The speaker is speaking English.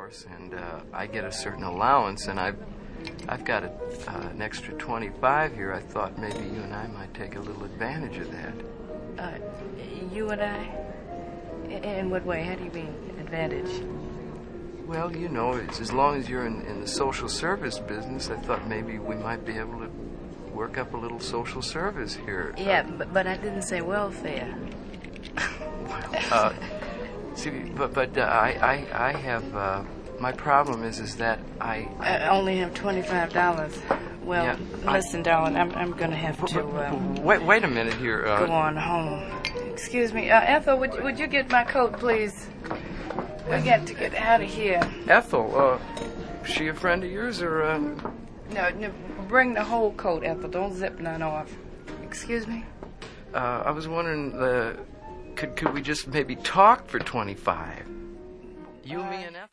course, and I get a certain allowance, and I've got an extra 25 here. I thought maybe you and I might take a little advantage of that. You and I? In what way? How do you mean, advantage? Well, you know, it's as long as you're in the social service business, I thought maybe we might be able to work up a little social service here. Yeah, but I didn't say welfare. Well, see, but I have, my problem is that I only have $25. Well, yeah, listen, darling, I'm going to have to... wait a minute here. Go on home. Excuse me. Ethel, would you get my coat, please? We got to get out of here. Ethel, she a friend of yours, or... No, bring the whole coat, Ethel. Don't zip none off. Excuse me? I was wondering, could we just maybe talk for 25? You, me, and Ethel?